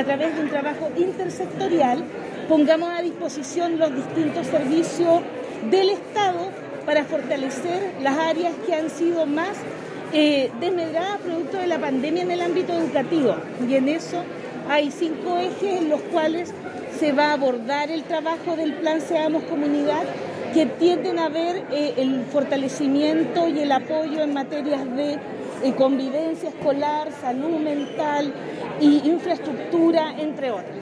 a través de un trabajo intersectorial, pongamos a disposición los distintos servicios del Estado para fortalecer las áreas que han sido más desmedradas producto de la pandemia en el ámbito educativo. Y en eso hay 5 ejes en los cuales se va a abordar el trabajo del Plan Seamos Comunidad, que tienden a ver el fortalecimiento y el apoyo en materias de convivencia escolar, salud mental y infraestructura, entre otras.